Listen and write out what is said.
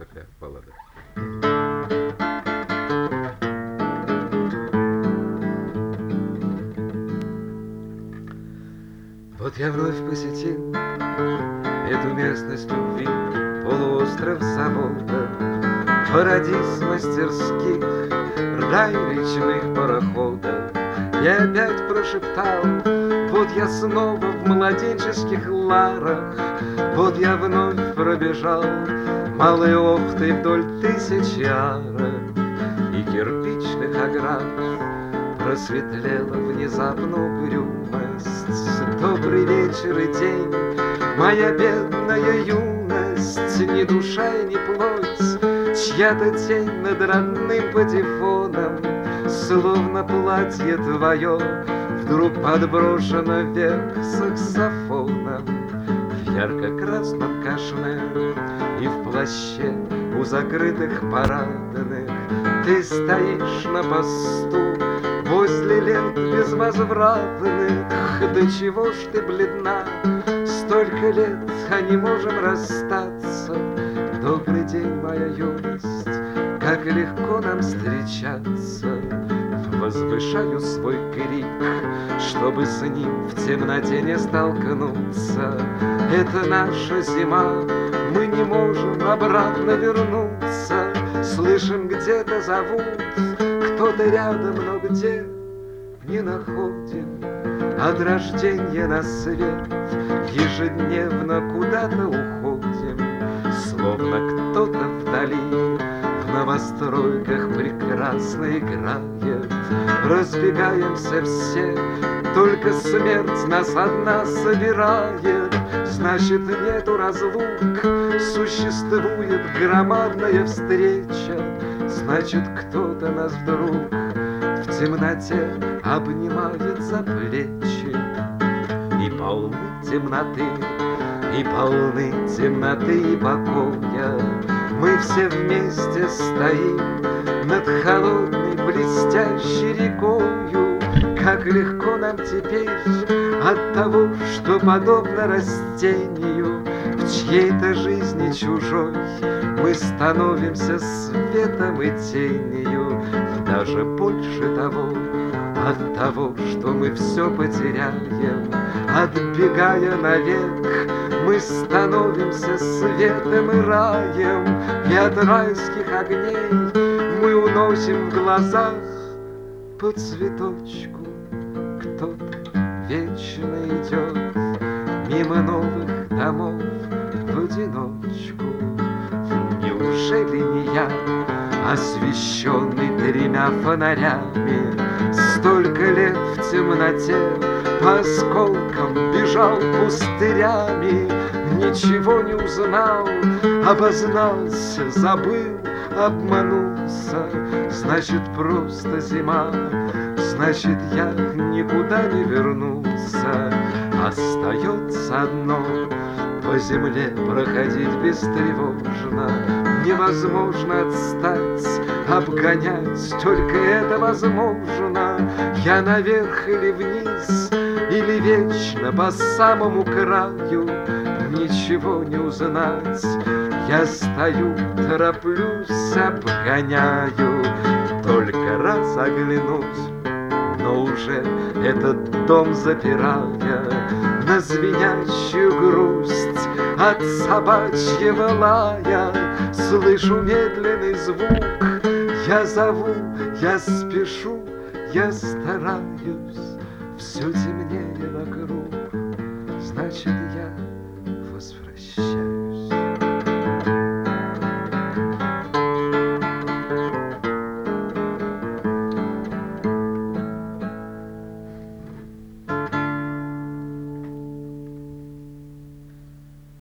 такая баллада. Вот я вновь посетил эту местность любви, полуостров завода, парадиз мастерских, рай речных пароходов. Я опять прошептал: вот я снова в младенческих ларах, вот я вновь пробежал малые Охты вдоль тысячи арок и кирпичных оград. Просветлела внезапно угрюмость. Добрый вечер и день, моя бедная юность, ни душа и ни плоть, чья-то тень над родным патефоном, словно платье твое, вдруг подброшено вверх саксофоном. В ярко-красном кашне и в плаще у закрытых парадных ты стоишь на посту возле лент безвозвратных. Да чего ж ты бледна, столько лет, а не можем расстаться. Добрый день, моя юность, как легко нам встречаться. Возвышаю свой крик, чтобы с ним в темноте не столкнуться. Это наша зима, мы не можем обратно вернуться. Слышим, где-то зовут, кто-то рядом, но где не находим. От рождения на свет ежедневно куда-то уходим, словно кто-то вдали в новостройках прекрасно играет. Разбегаемся все, только смерть нас одна собирает. Значит, нету разлук, существует громадная встреча. Значит, кто-то нас вдруг в темноте обнимает за плечи. И полны темноты, и полны темноты и покоя. Мы все вместе стоим над холодной блестящей рекою. Как легко нам теперь от того, что подобно растению в чьей-то жизни чужой мы становимся светом и тенью. Даже больше того, от того, что мы все потеряем, отбегая навек, мы становимся светом и раем. И от райских огней мы уносим в глазах по цветочку. Кто-то вечно идет мимо новых домов в одиночку. Неужели не я, освещенный 3 фонарями, столько лет в темноте по осколкам бежал пустырями, ничего не узнал, обознался, забыл, обманулся. Значит, просто зима, значит, я никуда не вернулся. Остается одно — по земле проходить бестревожно. Невозможно отстать, обгонять, только это возможно. Я наверх или вниз, или вечно по самому краю. Ничего не узнать, я стою, тороплюсь, обгоняю. Только раз оглянуть, но уже этот дом запирая, на звенящую грусть от собачьего лая слышу медленный звук. Я зову, я спешу, я стараюсь, все темнее вокруг. Значит, я